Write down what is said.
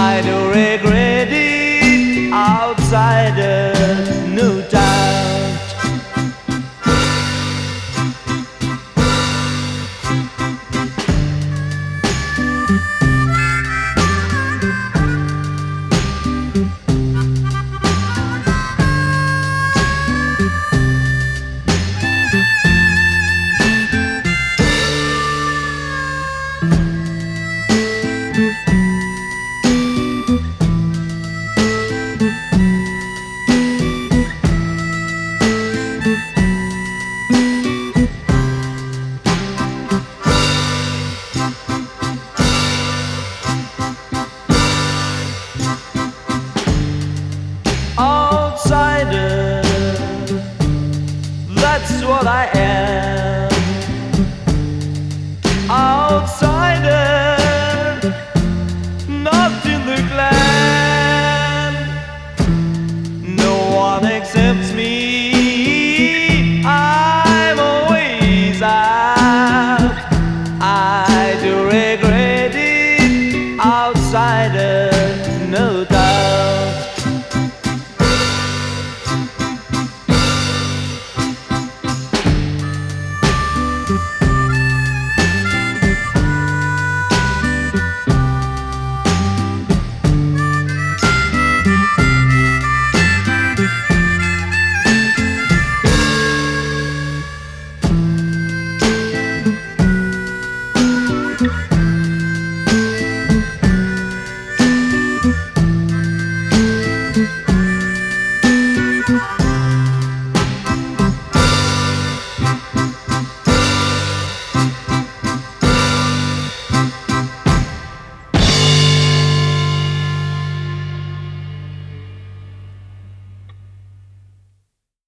I do regret it. Outsider, no doubt. Outsider, that's what I am. Outsider, not in the clan. No one accepts me, I'm always out. I do regret it. Outsider, no doubt.